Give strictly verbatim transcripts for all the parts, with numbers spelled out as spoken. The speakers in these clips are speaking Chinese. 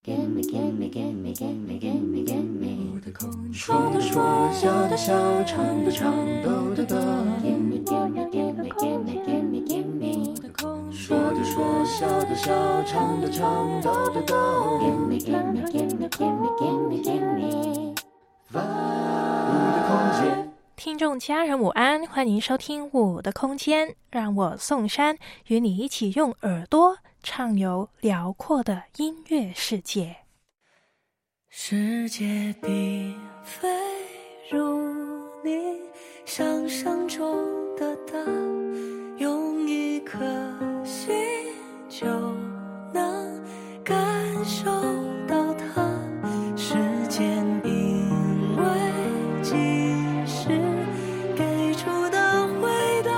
说的说，笑的笑，唱的唱，抖的抖。说的说，笑的笑，唱的唱，抖的抖。 听众家人午安，欢迎收听我的空间，让我宋珊与你一起用耳朵畅游辽阔的音乐世界。 世界并非如你想象中的大，用一颗心就能感受到它。时间因为即时给出的回答，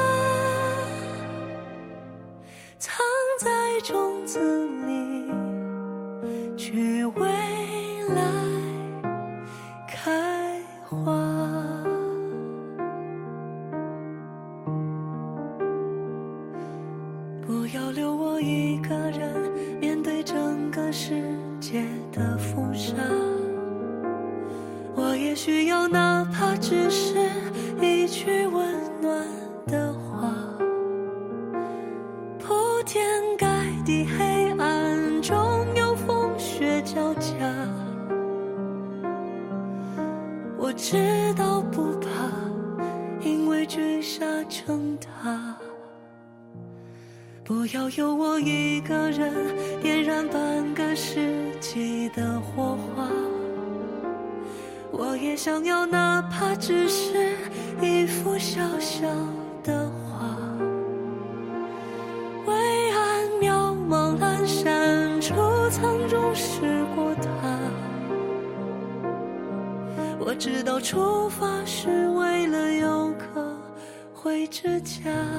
藏在种子里，去未来开花。不要留我一个人面对整个世界的风沙，我也需要哪怕只是一句温暖的话。铺天盖地黑暗中有风雪交加，我知道不怕，因为追沙成塔。不要有我一个人点燃半个世纪的火花，我也想要哪怕只是一幅小小的画。微暗渺茫阑珊处藏中是过它，我知道出发是为了有个回之家。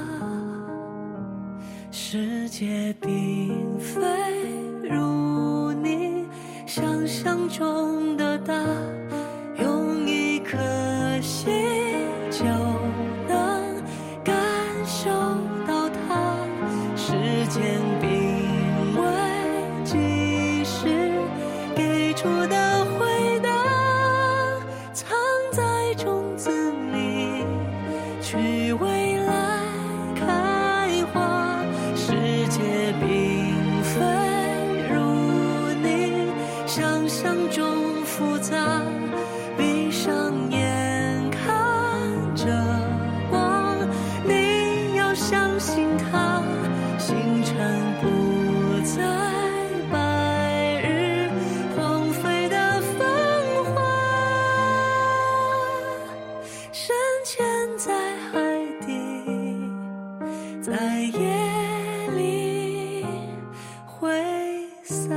世界并非如你想象中的大，用一颗心就能感受到它。时间并未即时给出的回答，藏在种子里，去未来开花。世界并非如你想象中复杂，闭上眼看着光，你要相信它，星辰不再白日荒废的繁华，深潜在海底，在夜里挥洒。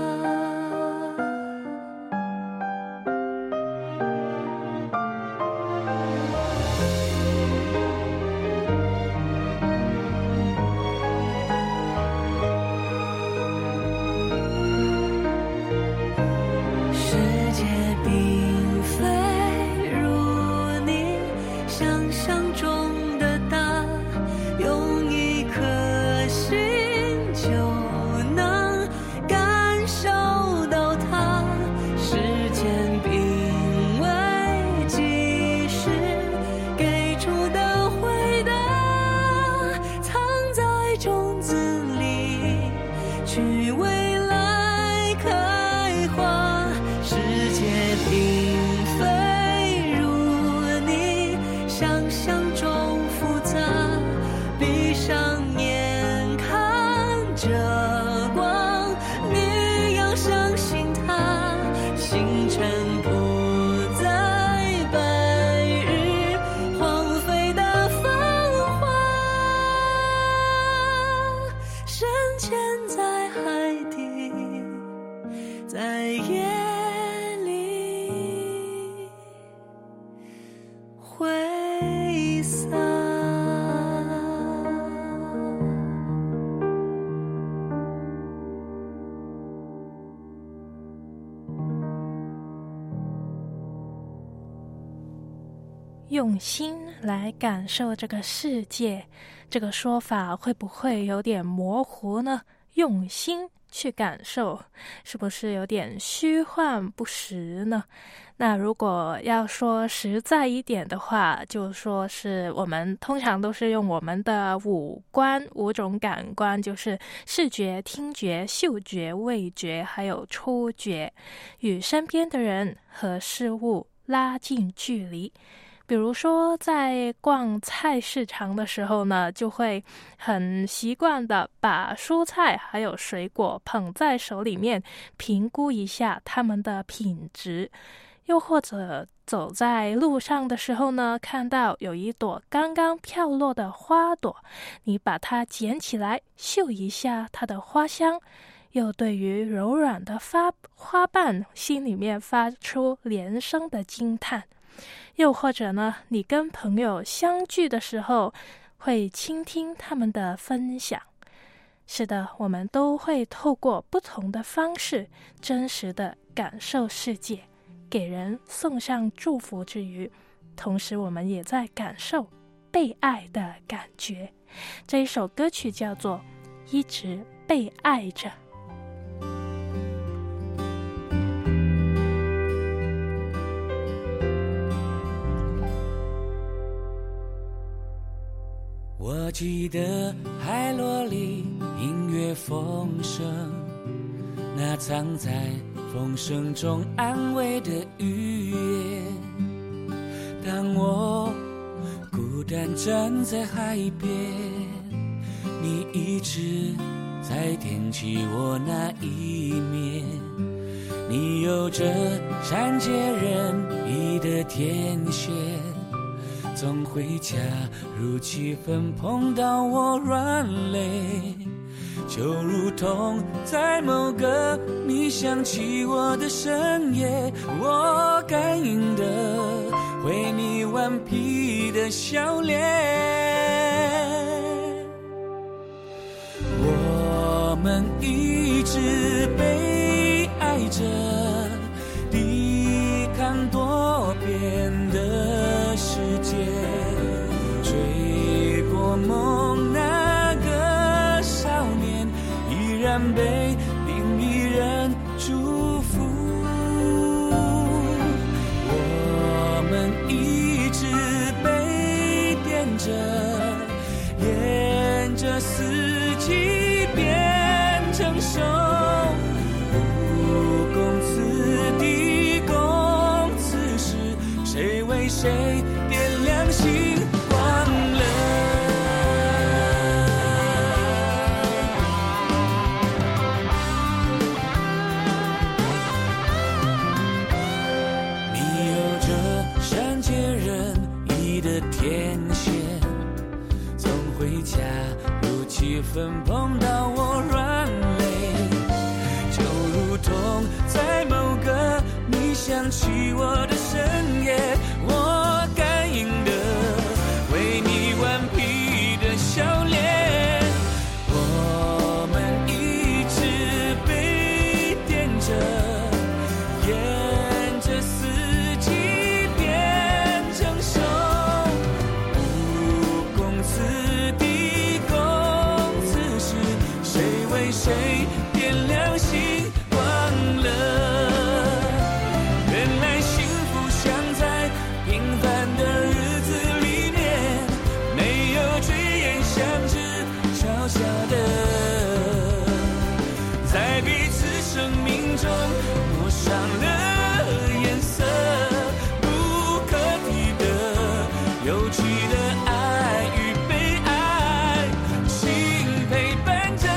世界并非如你想象中的大，用一颗心就能感受到它。时间并未即时给出的回答，藏在种子里，去未来开花。世界并非如你想象中复杂，闭上眼看着光，你要相信它，星辰不再白日荒废的繁华，深潜在海底，在夜里挥洒。 用心来感受这个世界，这个说法会不会有点模糊呢？用心去感受，是不是有点虚幻不实呢？那如果要说实在一点的话，就说是我们通常都是用我们的五官，五种感官，就是视觉、听觉、嗅觉、味觉还有触觉，与身边的人和事物拉近距离。比如说在逛菜市场的时候呢，就会很习惯的把蔬菜还有水果捧在手里面，评估一下它们的品质。又或者走在路上的时候呢，看到有一朵刚刚飘落的花朵，你把它捡起来嗅一下它的花香，又对于柔软的花花瓣心里面发出连声的惊叹。又或者呢，你跟朋友相聚的时候，会倾听他们的分享。是的，我们都会透过不同的方式，真实的感受世界，给人送上祝福之余，同时我们也在感受被爱的感觉。这一首歌曲叫做《一直被爱着》。 我记得海螺里音乐风声，那藏在风声中安慰的语言。当我孤单站在海边，你一直在惦记我那一面。你有着善解人意的天线，总会恰如其分碰到我软肋，就如同在某个你想起我的深夜，我感应的回你顽皮的笑脸。我们一直被爱着，抵抗多变的世界，追过梦那个少年，依然被另一人祝福。我们一直被点着，沿着四季变成熟，不共此地共此时，谁为谁点亮星光了。你有着善解人意的天线，总会恰如其分碰到我软肋，就如同在某个你想起我的深夜，我感应的为你顽皮的笑脸。我们一直被点着，沿着四季变成熟，不共此地共此时，谁为谁点亮星光了。在彼此生命中抹上了颜色，不可替的有趣的爱与被爱，心陪伴着。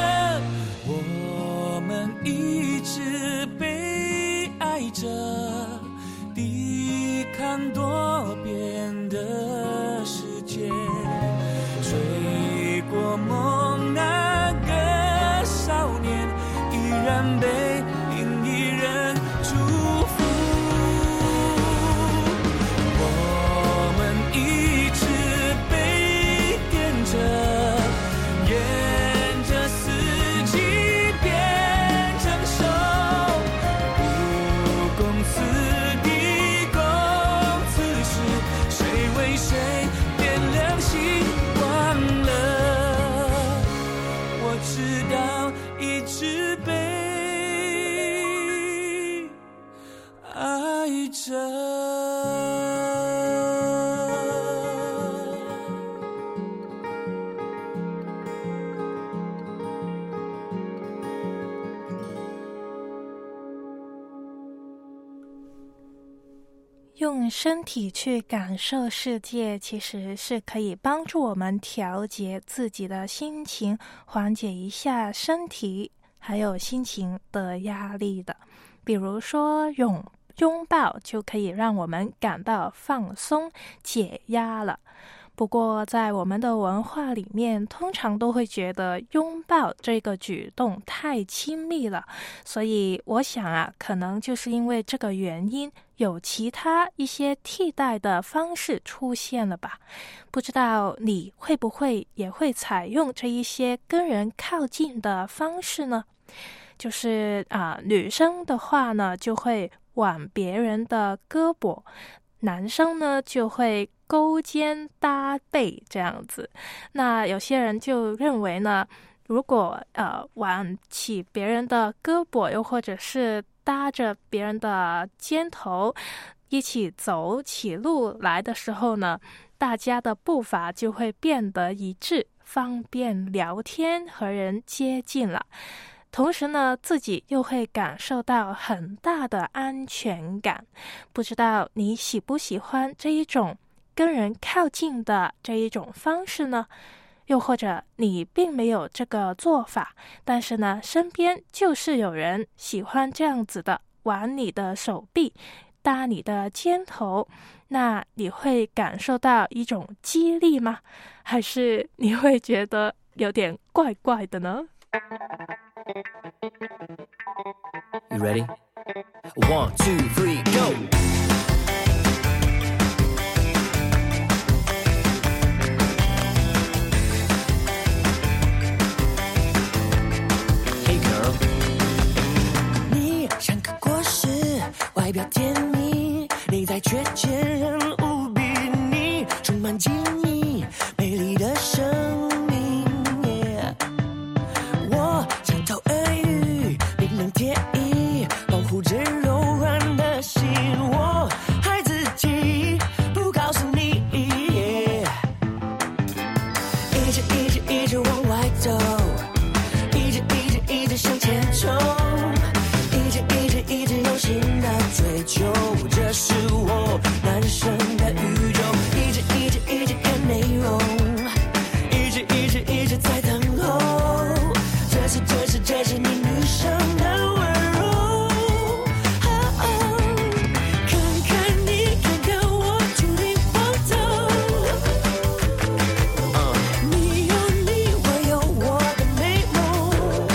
我们一直被爱着，抵抗多变的世界，追过梦那个少年，依然被另一人祝福。我们一直被点着，沿着四季变成熟，不共此地共此时，谁为谁点亮星光了。我知道一直生。 用身体去感受世界，其实是可以帮助我们调节自己的心情，缓解一下身体还有心情的压力的。比如说拥拥抱就可以让我们感到放松解压了。不过在我们的文化里面，通常都会觉得拥抱这个举动太亲密了，所以我想啊，可能就是因为这个原因，有其他一些替代的方式出现了吧。不知道你会不会也会采用这一些跟人靠近的方式呢？就是啊、呃，女生的话呢，就会挽别人的胳膊，男生呢就会勾肩搭背这样子。那有些人就认为呢，如果呃挽起别人的胳膊，又或者是搭着别人的肩头一起走起路来的时候呢，大家的步伐就会变得一致，方便聊天和人接近了。同时呢，自己又会感受到很大的安全感。不知道你喜不喜欢这一种跟人靠近的这一种方式呢？又或者你并没有这个做法，但是呢，身边就是有人喜欢这样子的，挽你的手臂，搭你的肩头，那你会感受到一种激励吗？还是你会觉得有点怪怪的呢？ You ready? One, two, three, go! Hey girl. 你像个果实，外表甜蜜，内在却坚韧无比，你充满机密，美丽的生命。我像头耳语，冰冷贴衣，保护着柔软的心。我害自己，不告诉你，一直一直一直往外走，一直一直一直向前冲，一直一直一直用心的追求，这是我男生的宇宙。一直一直一直看内容，一直一直一直在等候，这是这是这是你女生的温柔。哦哦，看看你，看看我，注定放纵。你有你，我有我的美梦。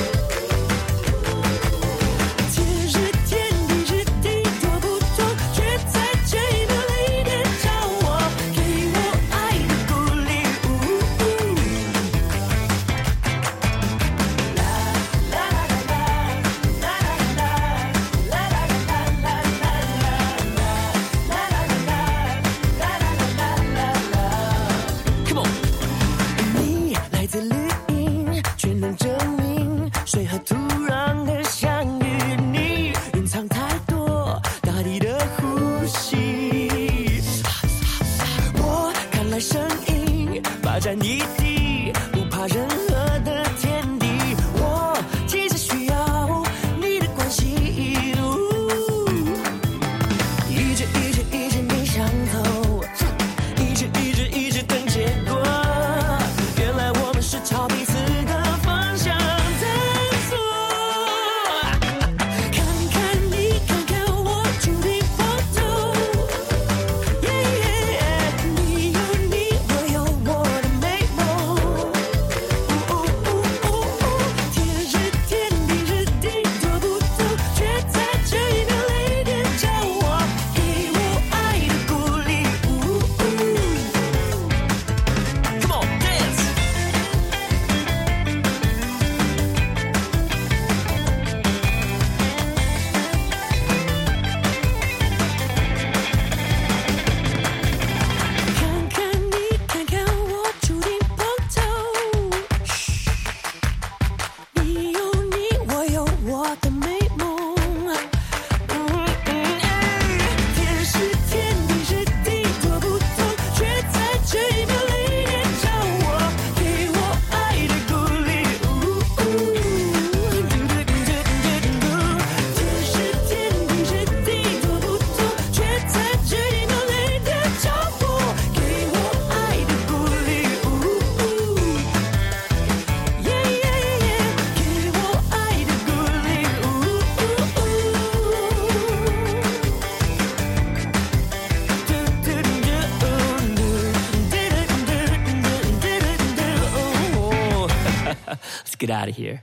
天是天，地是地，多不同，却在这一秒里点着我，给我爱的鼓励。 Come on! 你来自绿荫，却能证明水和土壤的相遇。你蕴藏太多大地的呼吸。我看来声音发展一地，不怕任何的天敌。我其实需要你的关心，一直一直一直没想透，一直一直一直等结果。原来我们是朝彼此的方向在走。看看你，看看我，注定放纵。你有你，我有我的美梦。 get out of here。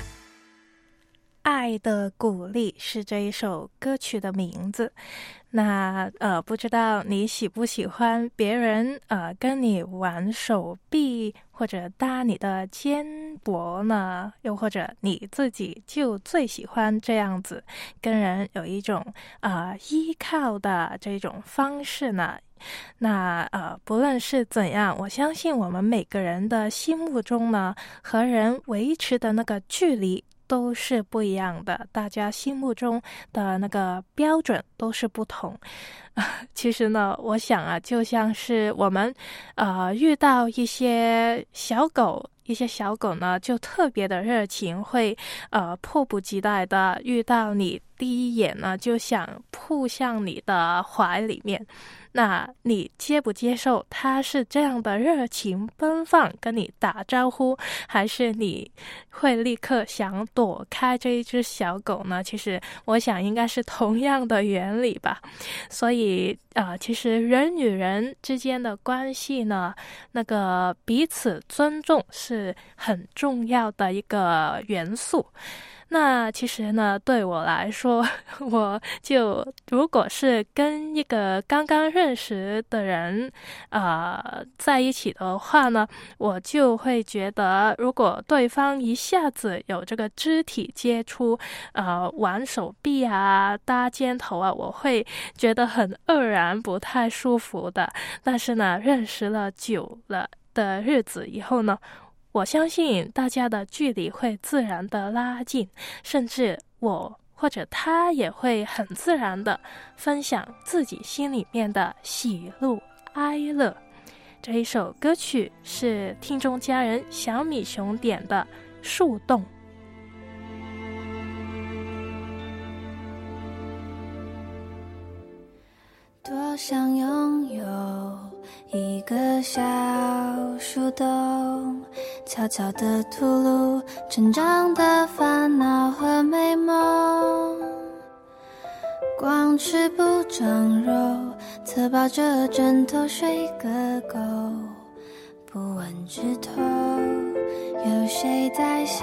爱的鼓励是这一首歌曲的名字。那呃，不知道你喜不喜欢别人呃跟你玩手臂或者搭你的肩膊呢？又或者你自己就最喜欢这样子跟人有一种呃依靠的这种方式呢？那呃，不论是怎样，我相信我们每个人的心目中呢，和人维持的那个距离都是不一样的，大家心目中的那个标准都是不同。其实呢，我想啊，就像是我们呃遇到一些小狗，一些小狗呢就特别的热情，会呃迫不及待的遇到你，第一眼呢就想扑向你的怀里面。那你接不接受他是这样的热情奔放跟你打招呼，还是你会立刻想躲开这一只小狗呢？其实我想应该是同样的原理吧。所以啊、呃，其实人与人之间的关系呢，那个彼此尊重是很重要的一个元素。那其实呢，对我来说，我就如果是跟一个刚刚认识的人呃在一起的话呢，我就会觉得，如果对方一下子有这个肢体接触，呃玩手臂啊搭肩头啊，我会觉得很愕然，不太舒服的。但是呢，认识了久了的日子以后呢，我相信大家的距离会自然的拉近，甚至我或者他也会很自然的分享自己心里面的喜怒哀乐。这一首歌曲是听众家人小米熊点的《树洞》。 多想拥有一个小树洞，悄悄地吐露成长的烦恼和美梦。光吃不长肉，侧抱着枕头睡个够，不问枝头有谁在笑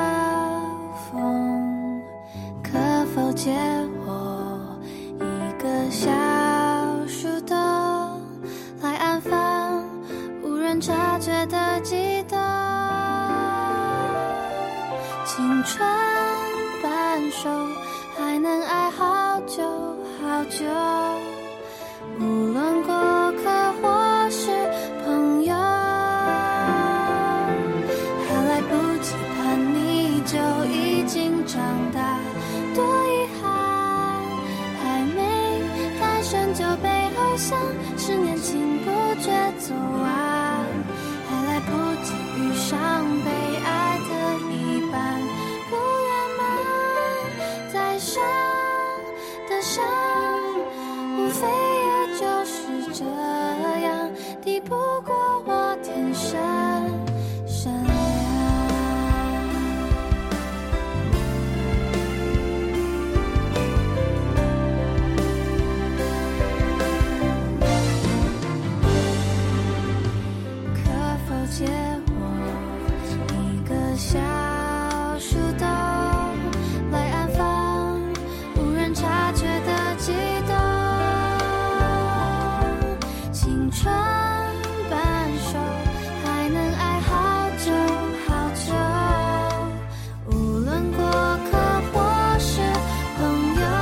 风。可否借我一个小树洞，来安放无人察觉的悸动。青春半熟，还能爱好久好久，无论过客或是朋友。还来不及叛逆就已经长大，多遗憾，还没诞生就被偶像十年情不觉走完，还来不及遇上被爱的一半，不圆满再伤的伤，无非也就是这样，抵不过我天生善良。可否借我一个小树洞，来安放无人察觉的悸动。青春半熟，还能爱好久好久，无论过客或是朋友。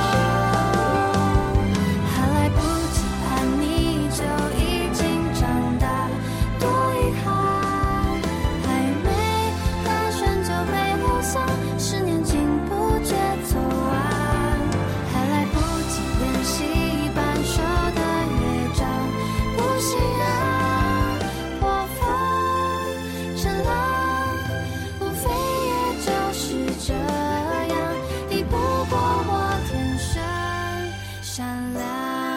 还来不及叛逆就已经长大，多遗憾，还没诞生就被偶像十年情不觉走完，还来不及练习半熟的乐章，不信仰破风成浪，无非也就是这样，抵不过我天生善良。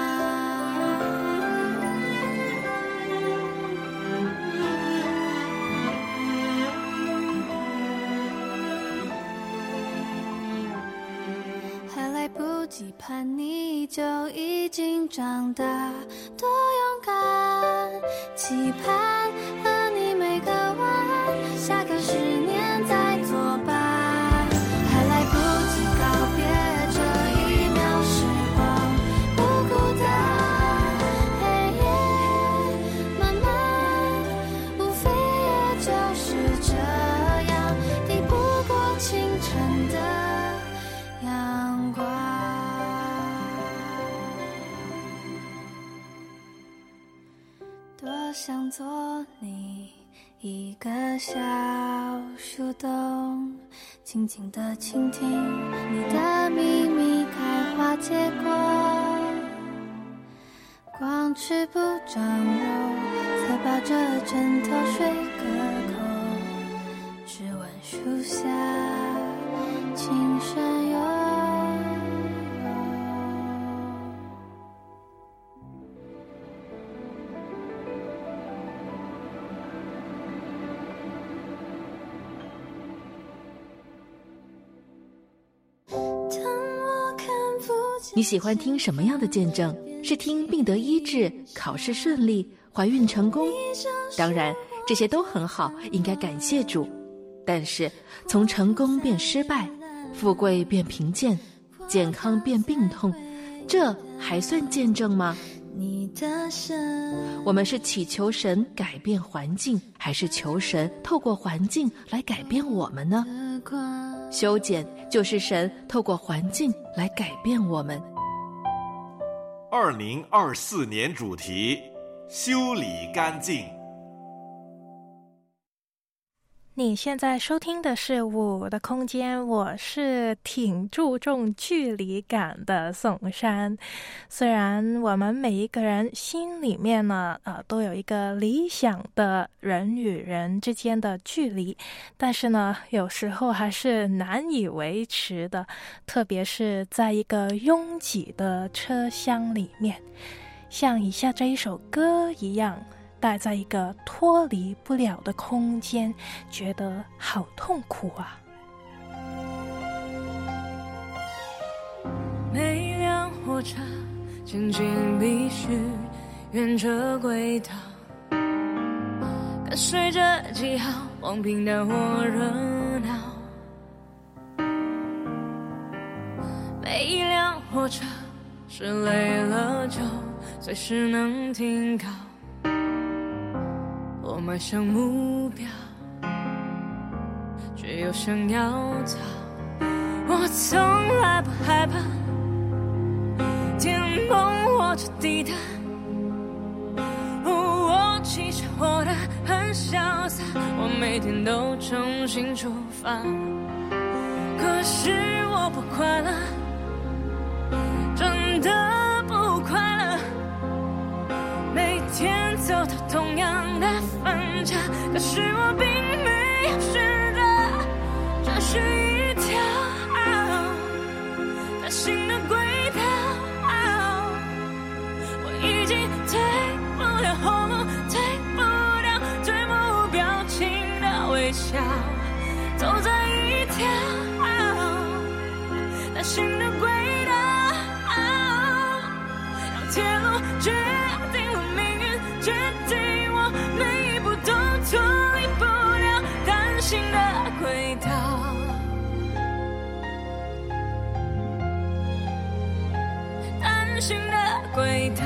还来不及叛逆就已经长大，多勇敢，期盼和你每个晚安，下个十年想做你一个小树洞，静静地倾听你的秘密开花结果，光吃不长肉，才抱着枕头睡个够，只闻树下轻声悠悠。 你喜欢听什么样的见证？是听病得医治、考试顺利、怀孕成功？当然，这些都很好，应该感谢主。但是，从成功变失败，富贵变贫贱，健康变病痛，这还算见证吗？我们是祈求神改变环境，还是求神透过环境来改变我们呢？修剪就是神透过环境来改变我们。 二零二四年主题：修理干净。 你现在收听的是我的空间，我是挺注重距离感的宋珊。虽然我们每一个人心里面呢，呃，都有一个理想的人与人之间的距离，但是呢，有时候还是难以维持的，特别是在一个拥挤的车厢里面，像以下这一首歌一样。待在一个脱离不了的空间，觉得好痛苦啊。 每辆火车前进必须沿着轨道，跟随着记号往平淡或热闹。每一辆火车是累了就随时能停靠，我迈向目标，却又想要逃。我从来不害怕天崩或者地塌，我其实活得很潇洒，我每天都重新出发。可是我不快乐，真的不快乐，每天走到同样的分岔，可是我并没有选择，这是一条单行的轨道，我已经退不了后路，退不了最目标情的微笑，走在一条单行的轨道，让铁路决定了命运，决定我每一步都脱离不了单行的轨道，单行的轨道。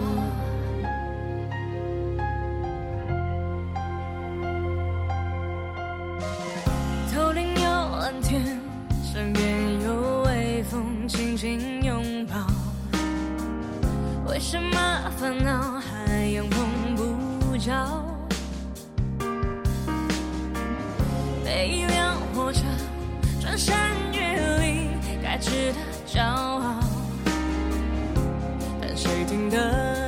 头顶有蓝天，身边有微风轻轻拥抱，为什么烦恼还阳碰不着？每一辆火车穿山越岭，该值得骄傲，但谁听得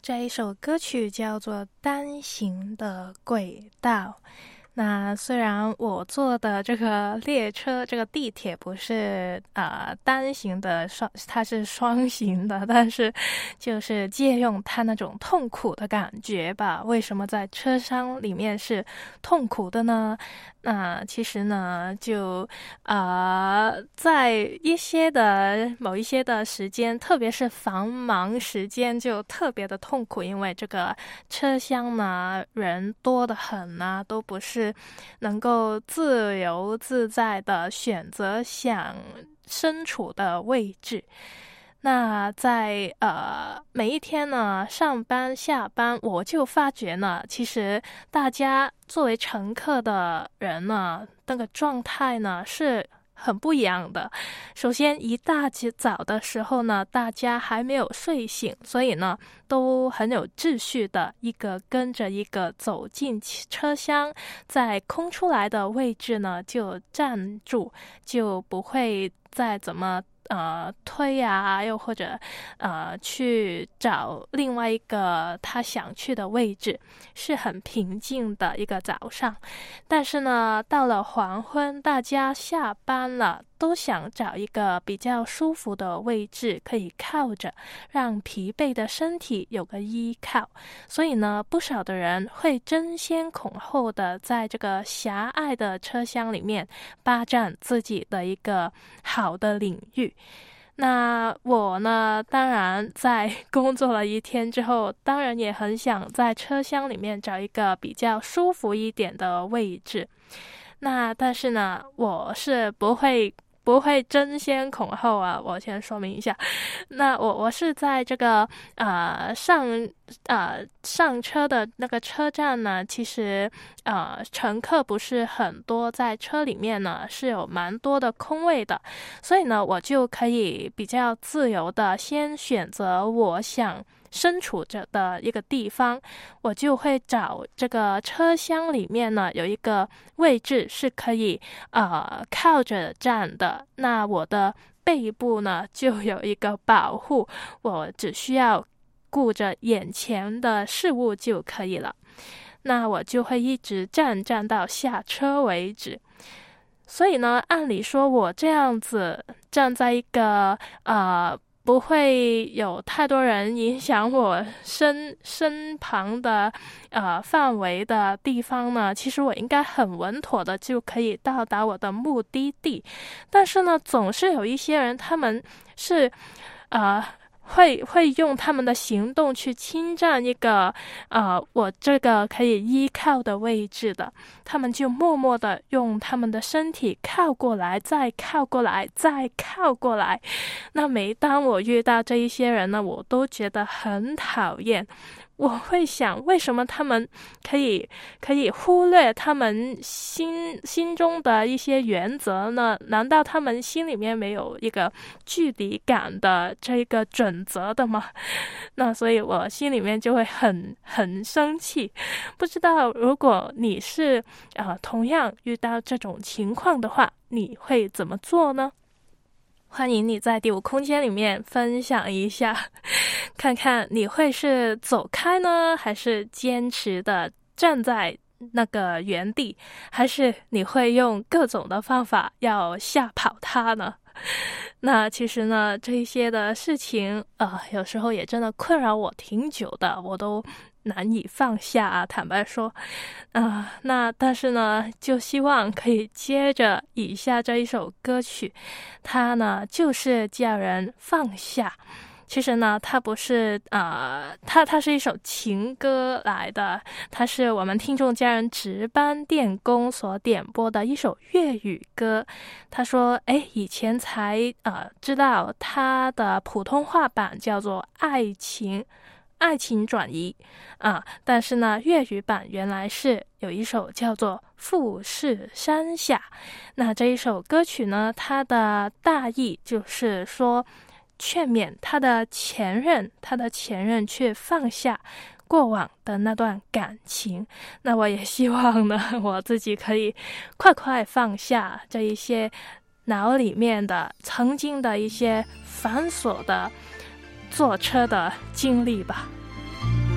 这一首歌曲叫做《单行的轨道》。那虽然我坐的这个列车这个地铁不是呃单行的双，它是双行的，但是就是借用它那种痛苦的感觉吧。为什么在车厢里面是痛苦的呢？那其实呢就呃在一些的某一些的时间，特别是繁忙时间就特别的痛苦，因为这个车厢呢人多得很啊，都不是能够自由自在的选择想身处的位置。那在呃每一天呢上班下班，我就发觉呢，其实大家作为乘客的人呢，那个状态呢是很不一样的。首先一大早的时候呢，大家还没有睡醒，所以呢都很有秩序的一个跟着一个走进车厢，在空出来的位置呢就站住，就不会再怎么呃推啊，又或者呃去找另外一个他想去的位置，是很平静的一个早上。但是呢到了黄昏，大家下班了，都想找一个比较舒服的位置可以靠着，让疲惫的身体有个依靠。所以呢不少的人会争先恐后的在这个狭隘的车厢里面霸占自己的一个好的领域。那我呢当然在工作了一天之后，当然也很想在车厢里面找一个比较舒服一点的位置。那但是呢我是不会不会争先恐后啊，我先说明一下。那我我是在这个呃上呃上车的那个车站呢，其实呃乘客不是很多，在车里面呢是有蛮多的空位的，所以呢我就可以比较自由的先选择我想身处着的一个地方，我就会找这个车厢里面呢有一个位置是可以呃靠着站的，那我的背部呢就有一个保护，我只需要顾着眼前的事物就可以了。那我就会一直站站到下车为止。所以呢按理说我这样子站在一个呃不会有太多人影响我身身旁的呃范围的地方呢，其实我应该很稳妥的就可以到达我的目的地。但是呢总是有一些人，他们是呃会会用他们的行动去侵占一个呃我这个可以依靠的位置的，他们就默默的用他们的身体靠过来，再靠过来，再靠过来。那每当我遇到这一些人呢，我都觉得很讨厌。我会想，为什么他们可以可以忽略他们心心中的一些原则呢？难道他们心里面没有一个距离感的这个准则的吗？那所以我心里面就会很很生气。不知道如果你是呃同样遇到这种情况的话，你会怎么做呢？欢迎你在第五空间里面分享一下，看看你会是走开呢，还是坚持的站在那个原地，还是你会用各种的方法要吓跑它呢？那其实呢这一些的事情呃，有时候也真的困扰我挺久的，我都难以放下啊，坦白说啊、呃，那但是呢就希望可以接着以下这一首歌曲，它呢就是叫人放下。其实呢它不是呃，它它是一首情歌来的，它是我们听众家人值班电工所点播的一首粤语歌。他说诶以前才呃知道它的普通话版叫做爱情爱情转移啊，但是呢粤语版原来是有一首叫做富士山下。那这一首歌曲呢，它的大意就是说劝勉他的前任他的前任去放下过往的那段感情。那我也希望呢我自己可以快快放下这一些脑里面的曾经的一些繁琐的坐车的经历吧。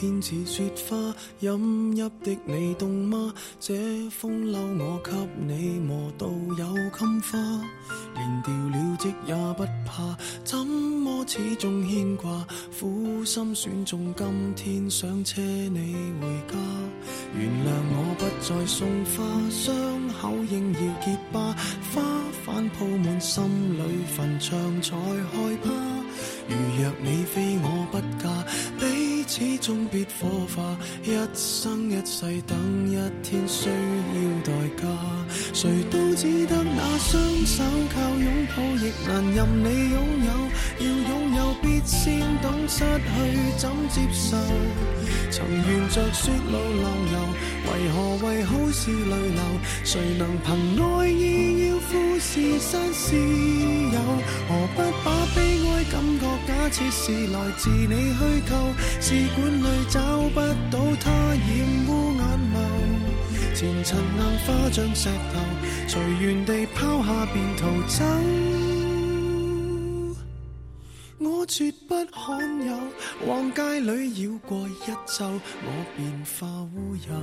片似雪花，飲泣的你凍嗎？這風褸我給你磨到有襟花，連掉了職也不怕，怎麼始終牽掛？苦心選中今天想車你回家，原諒我不再送花，傷口應要結疤，花瓣鋪滿心裏墳場才害怕。如若你非我不嫁，彼此終必火化，一生一世等一天需要代價。誰都只得那雙手靠擁抱，亦難任你擁有。要擁有必先懂失去怎接受。曾沿着雪路浪遊，為何為好事淚流？誰能憑愛意要富士山私有？何不把悲哀感覺假設是來自你虛構？試管裏找不到它，染污眼眸。前塵硬化像石頭，隨緣地拋下便逃走。我絕不罕有，往街裏繞過一晝，我便化烏有。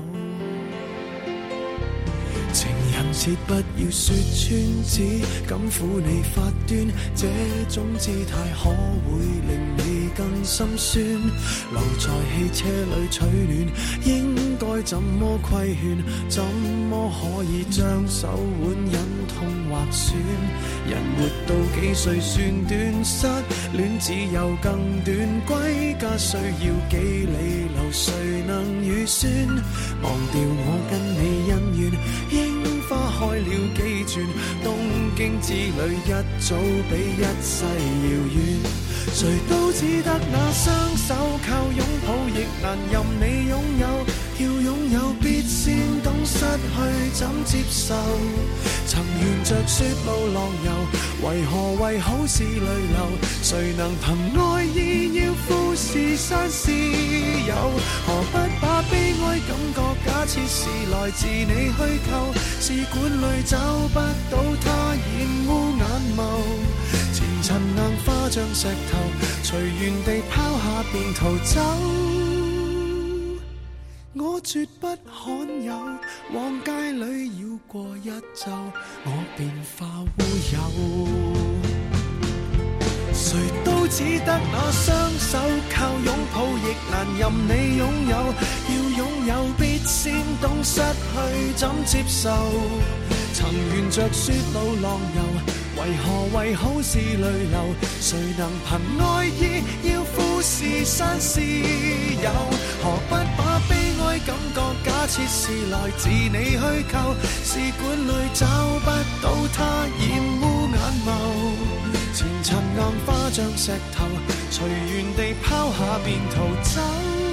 情人節不要說穿，只敢撫你發端，這種姿態可會令你更心酸？留在汽車裏取暖，應該怎麼規勸？怎麼可以將手腕忍痛劃損？人活到幾歲算短？失戀只有更短，歸家需要幾里路，誰能預算？忘掉我跟你恩怨，櫻花開了幾轉，東京之旅一早比一世遙遠。誰都只得那雙手靠擁抱，亦難任你擁有。要擁有必先懂失去怎接受。曾沿着雪路浪遊，為何為好事淚流？誰能憑愛意要富士山私有？何不把悲哀感覺假設是來自你虛構？試管裏找不到它，染污眼眸。前塵硬化像石頭，隨緣地拋下便逃走。我絕不罕有，往街裏繞過一晝，我便化烏有。誰都只得那雙手靠擁抱，亦難任你擁有。要擁有必先懂失去怎接受。曾沿着雪路浪遊，為何為好事淚流？誰能憑愛意要富士山私有？何不把悲哀感覺假設是來自你虛構？試管裏找不到它，染污眼眸。前塵硬化像石頭，隨緣地拋下便逃走。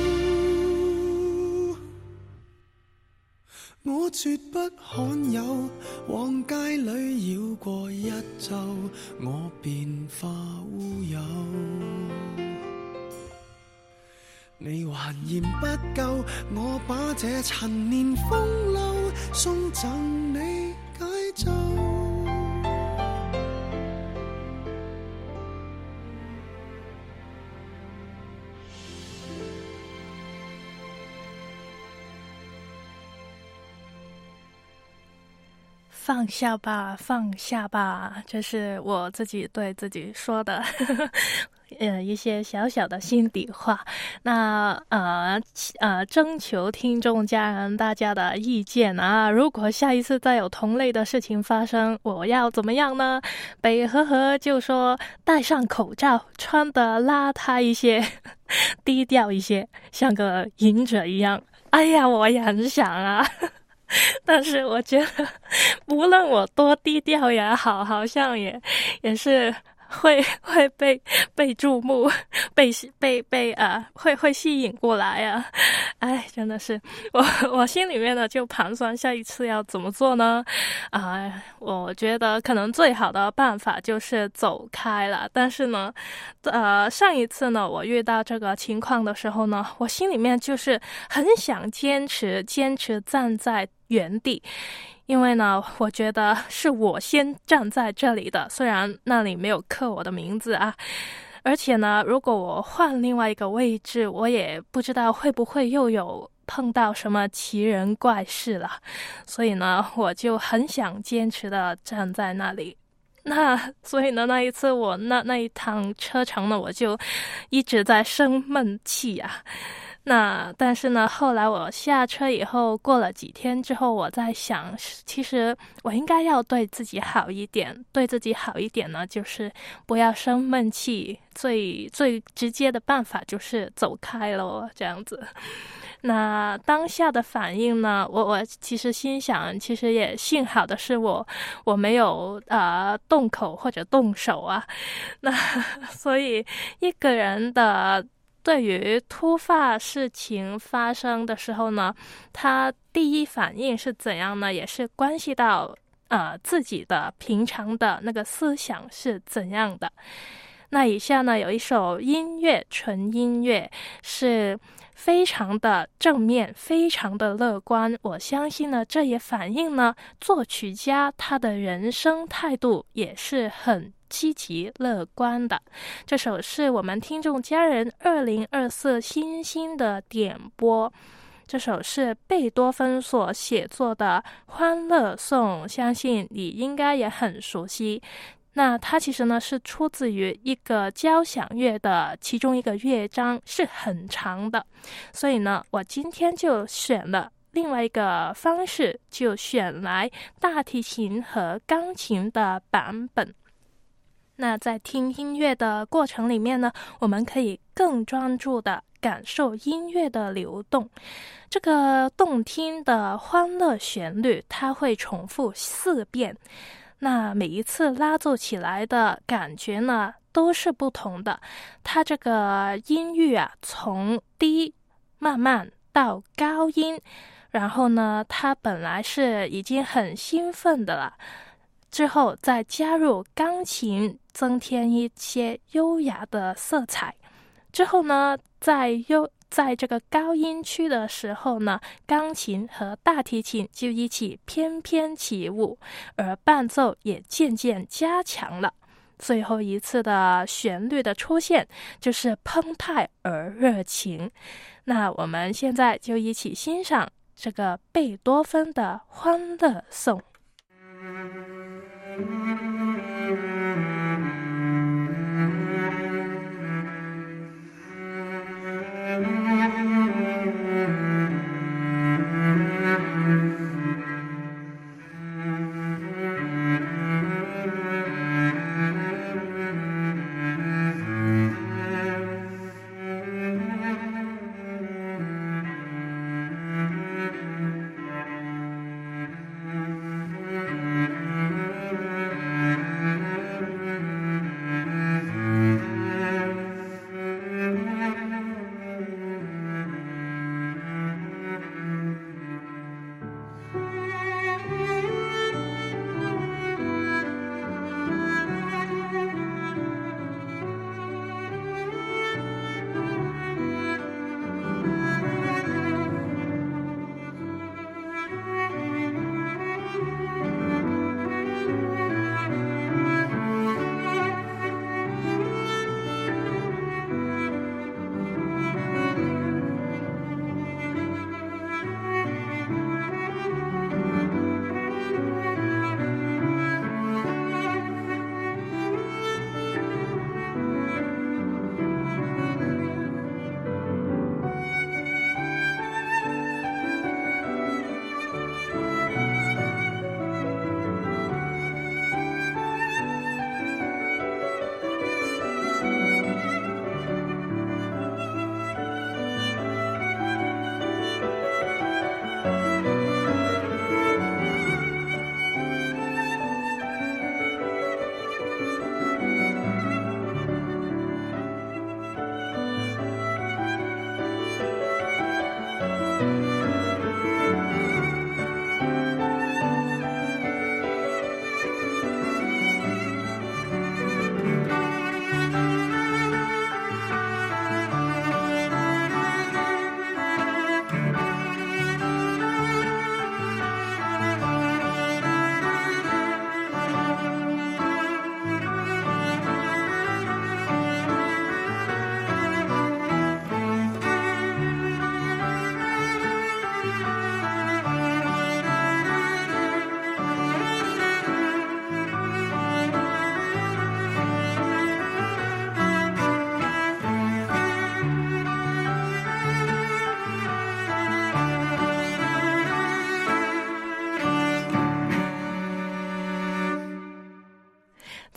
我絕不罕有，往街裏繞過一晝，我便化烏有。你還嫌不夠，我把這陳年風流送贈你解咒。 放下吧，放下吧，这是我自己对自己说的呃一些小小的心底话。那呃呃征求听众家人大家的意见啊，如果下一次再有同类的事情发生，我要怎么样呢？北和和就说戴上口罩，穿得邋遢一些，低调一些，像个隐者一样。哎呀，我也很想啊。但是我觉得无论我多低调也好，好像也也是会会被被注目，被被被啊、呃、会会吸引过来啊。哎，真的是我我心里面呢就盘算下一次要怎么做呢？啊、呃，我觉得可能最好的办法就是走开了。但是呢，呃，上一次呢我遇到这个情况的时候呢，我心里面就是很想坚持坚持站在原地。因为呢，我觉得是我先站在这里的，虽然那里没有刻我的名字啊， 而且呢，如果我换另外一个位置，我也不知道会不会又有碰到什么奇人怪事了。所以呢，我就很想坚持的站在那里。那所以呢，那一次我那那一趟车程呢，我就一直在生闷气啊。那但是呢，后来我下车以后，过了几天之后，我在想，其实我应该要对自己好一点。对自己好一点呢，就是不要生闷气。最最直接的办法就是走开咯，这样子。那当下的反应呢，我我其实心想，其实也幸好的是我我没有呃动口或者动手啊。那所以一个人的对于突发事情发生的时候呢，他第一反应是怎样呢？也是关系到呃自己的平常的那个思想是怎样的。那以下呢有一首音乐，纯音乐，是非常的正面，非常的乐观。我相信呢，这也反映呢作曲家他的人生态度也是很积极乐观的。这首是我们听众家人二零二四星星的点播，这首是贝多芬所写作的《欢乐颂》，相信你应该也很熟悉。那它其实呢是出自于一个交响乐的其中一个乐章，是很长的，所以呢我今天就选了另外一个方式，就选来大提琴和钢琴的版本。那在听音乐的过程里面呢，我们可以更专注的感受音乐的流动。这个动听的欢乐旋律，它会重复四遍，那每一次拉奏起来的感觉呢都是不同的。它这个音域啊，从低慢慢到高音，然后呢它本来是已经很兴奋的了，之后再加入钢琴，增添一些优雅的色彩，之后呢在优在这个高音区的时候呢，钢琴和大提琴就一起翩翩起舞，而伴奏也渐渐加强了。最后一次的旋律的出现就是澎湃而热情。那我们现在就一起欣赏这个贝多芬的《欢乐颂》。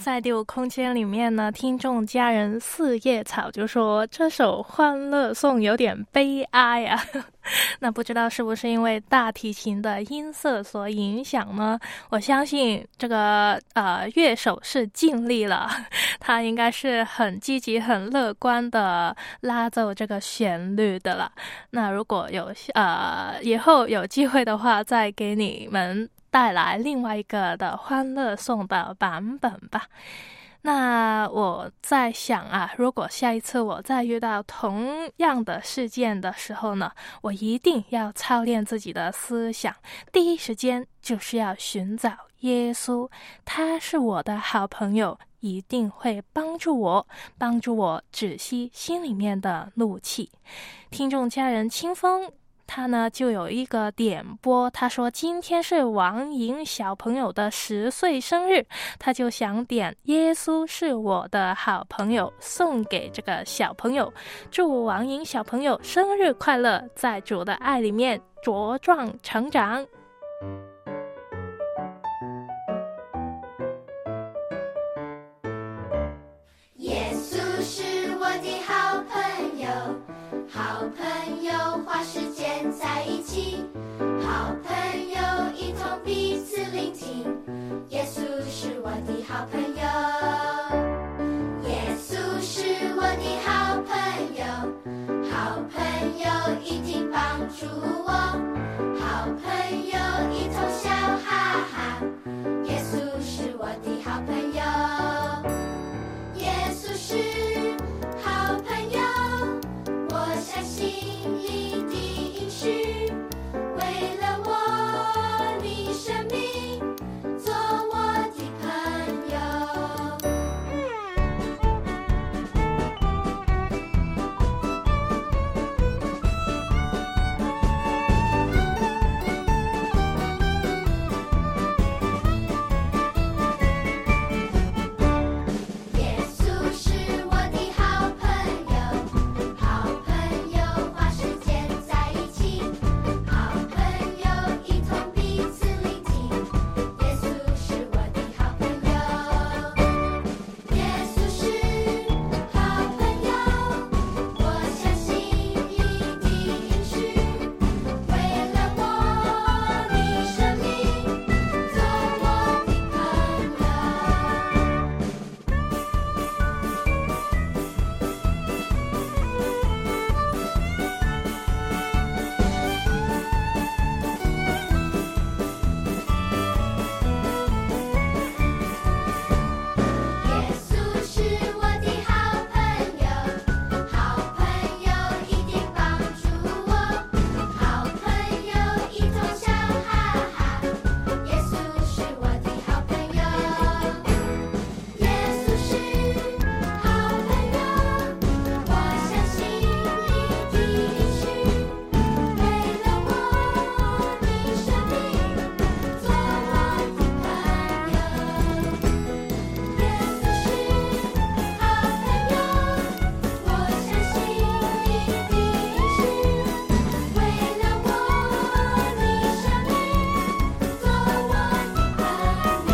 在第五空间里面呢，听众家人四叶草就说这首欢乐颂有点悲哀啊。那不知道是不是因为大提琴的音色所影响呢？我相信这个呃乐手是尽力了，他应该是很积极很乐观的拉奏这个旋律的了。那如果有呃以后有机会的话，再给你们带来另外一个的欢乐颂的版本吧。那我在想啊，如果下一次我再遇到同样的事件的时候呢，我一定要操练自己的思想，第一时间就是要寻找耶稣，他是我的好朋友，一定会帮助我，帮助我止息心里面的怒气。听众家人清风他呢就有一个点播，他说今天是王莹小朋友的十岁生日，他就想点耶稣是我的好朋友送给这个小朋友，祝王莹小朋友生日快乐，在主的爱里面茁壮成长。 耶稣是我的好朋友，好朋友花时间在一起，好朋友一同彼此聆听，耶稣是我的好朋友，耶稣是我的好朋友，好朋友一定帮助我，好朋友一同笑哈哈，耶稣是我的好朋友，耶稣是好朋友，我相信你的应许，为了我你生命做我的朋友。耶稣是我的好朋友，好朋友花时间在一起，好朋友一同彼此聆听，耶稣是我的好朋友，耶稣是好朋友，我相信你的应许，为了我你生命做我的朋友。耶稣是我的好朋友，好朋友一定帮助我，好朋友一同笑哈哈，耶稣是我的好朋友，耶稣是好朋友，我相信你的应许，为了我你生命做我的朋友。耶稣是好朋友，我相信你的应许，为了我你生命做我的朋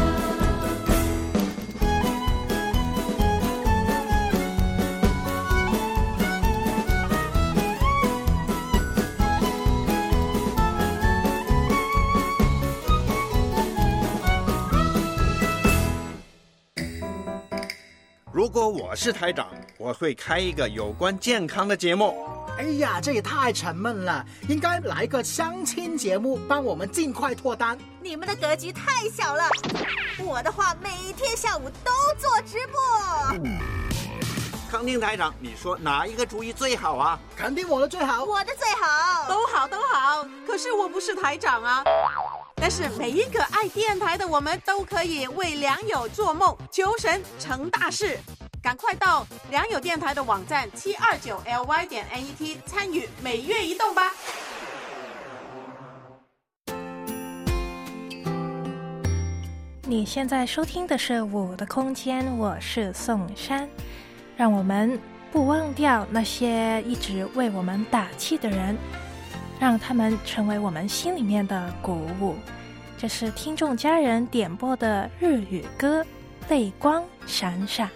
如果我是台长，我会开一个有关健康的节目。 哎呀，这也太沉闷了，应该来个相亲节目，帮我们尽快脱单。 你们的格局太小了，我的话每天下午都做直播。 康定台长，你说哪一个主意最好啊？ 肯定我的最好， 我的最好， 都好都好。可是我不是台长啊。但是每一个爱电台的我们都可以为良友做梦，求神成大事。赶快到良友电台的网站七二九 L Y 点 N E T 参与每月移动吧。 你现在收听的是我的空间，我是宋珊。让我们不忘掉那些一直为我们打气的人，让他们成为我们心里面的鼓舞。这是听众家人点播的日语歌《 泪光闪闪。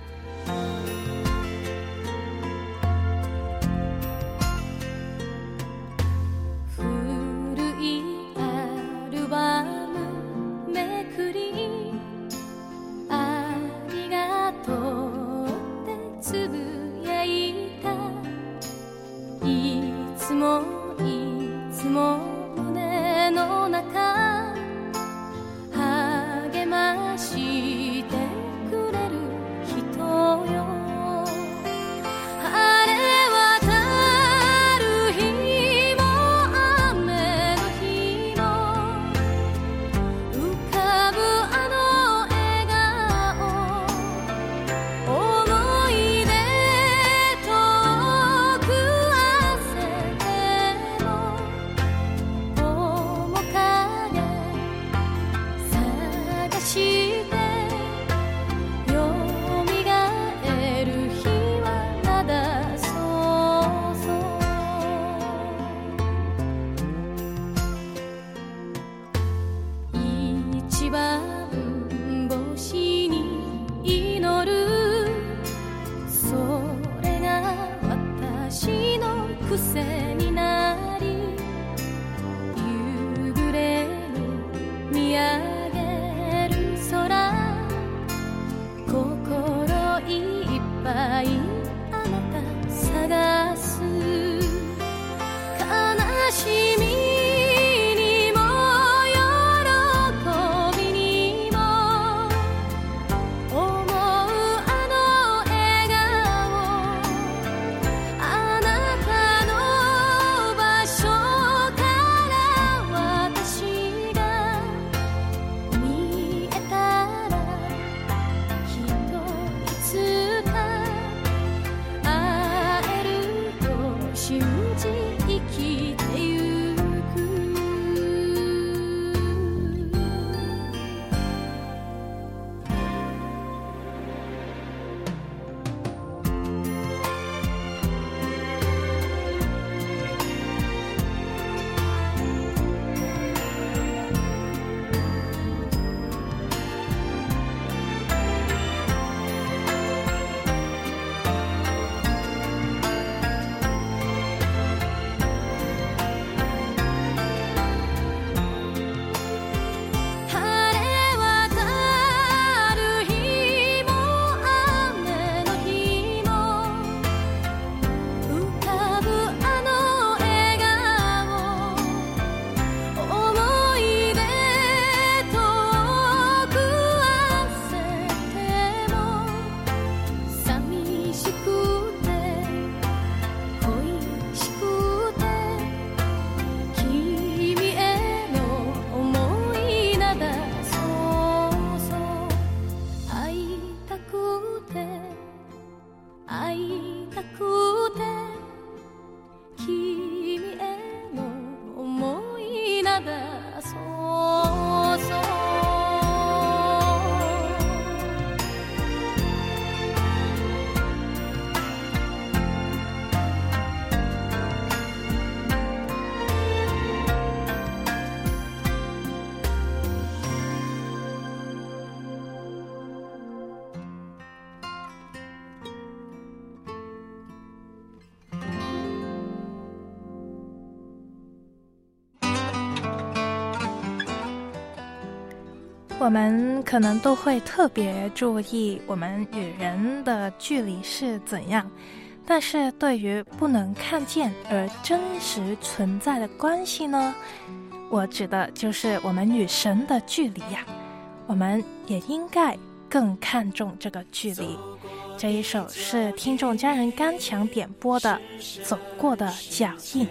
我们可能都会特别注意我们与人的距离是怎样，但是对于不能看见而真实存在的关系呢，我指的就是我们与神的距离呀、啊。我们也应该更看重这个距离。这一首是听众家人刚强点播的《走过的脚印》。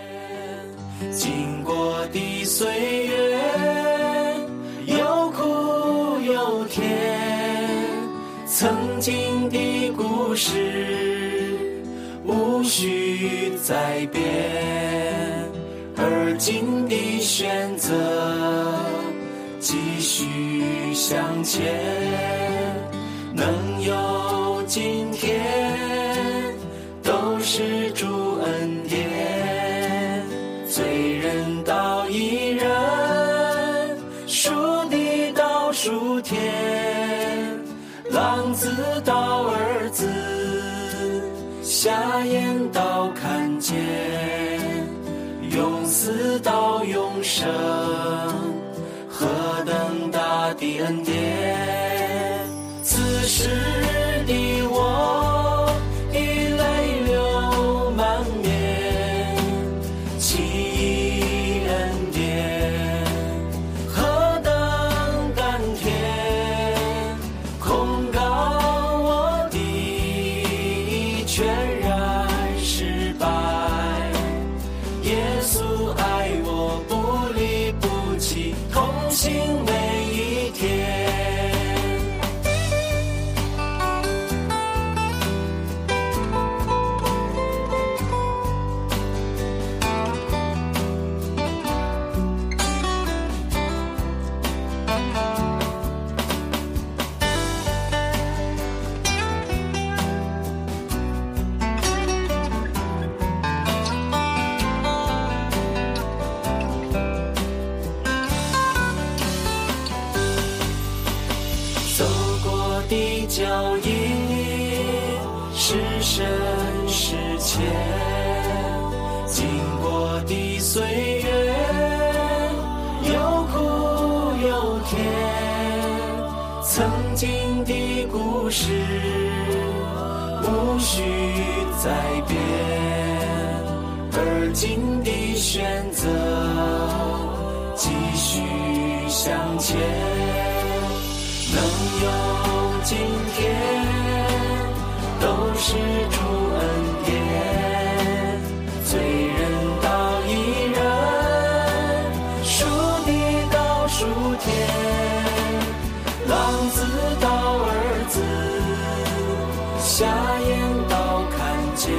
经过的岁月有苦有甜，曾经的故事无需再变，而今的选择继续向前，能有今天都是主恩典，罪人到义人，数地到数天， 浪子到儿子，瞎眼到看见，永死到永生，何等大的恩典！此时的我已泪流满面，奇异恩典何等甘甜，控告我的全然失败，耶稣爱我不离不弃，同行每一天。脚印是深是浅，经过的岁月有苦有甜，曾经的故事无需再变，而今的选择继续向前，能有今天都是主恩典，罪人到义人，属地到属天，浪子到儿子，瞎眼到看见，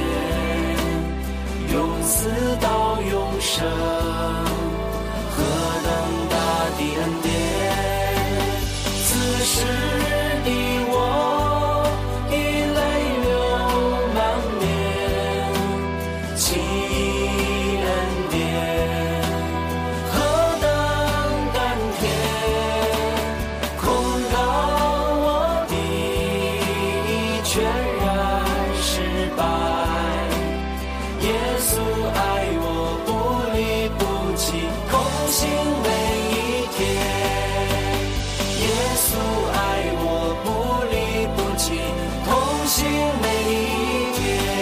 永死到永生，何等大的恩典！此时的我已泪流满面，奇异恩典何等甘甜，控告我的全然失败，耶稣爱我不离不弃，同行每一天。耶稣爱我不离不弃，同行每一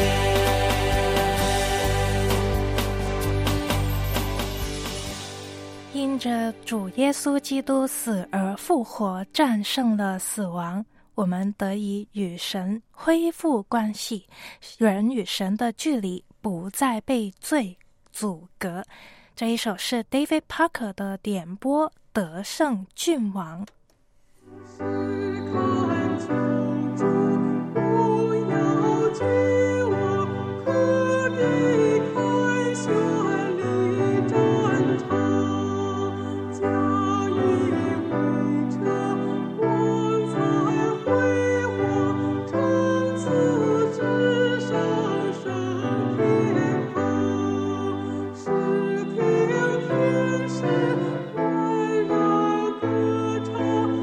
天。因着主耶稣基督死而复活，战胜了死亡，我们得以与神恢复关系，人与神的距离不再被罪阻隔。这一首是 David Parker 的点播《得胜君王》。 是看求主，不要惧我，可避开绚丽战场，假以为车，光彩辉煌，长此之上升天堂，是天天使环绕歌唱。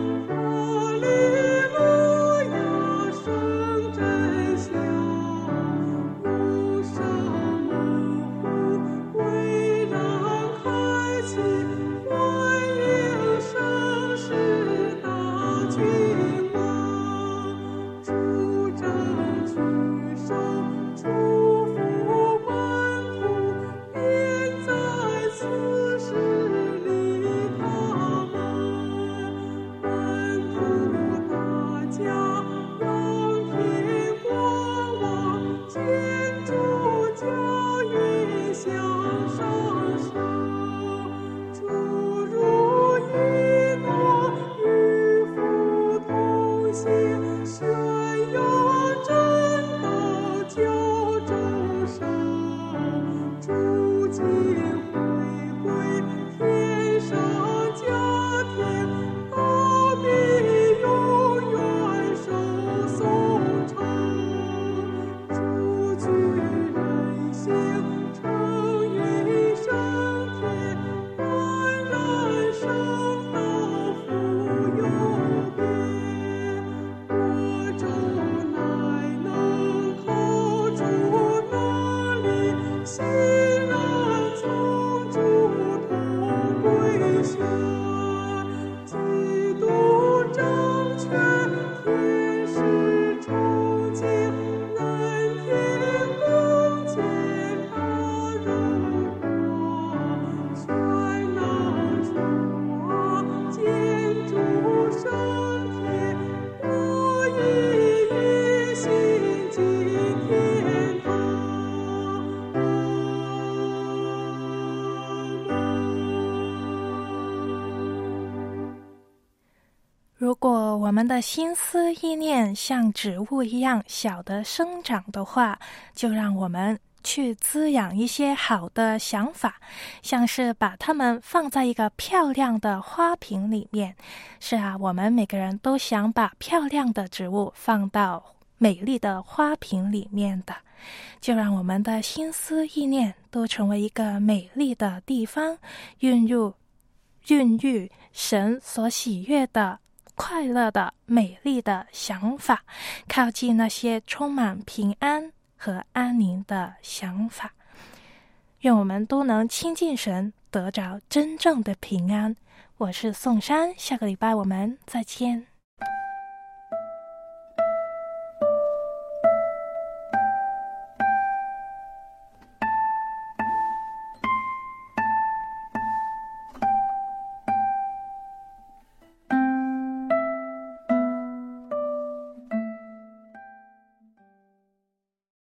如果我们的心思意念像植物一样小的生长的话，就让我们去滋养一些好的想法，像是把它们放在一个漂亮的花瓶里面。是啊，我们每个人都想把漂亮的植物放到美丽的花瓶里面的。就让我们的心思意念都成为一个美丽的地方，孕育孕育神所喜悦的快乐的美丽的想法，靠近那些充满平安和安宁的想法。愿我们都能亲近神，得着真正的平安。我是宋珊，下个礼拜我们再见。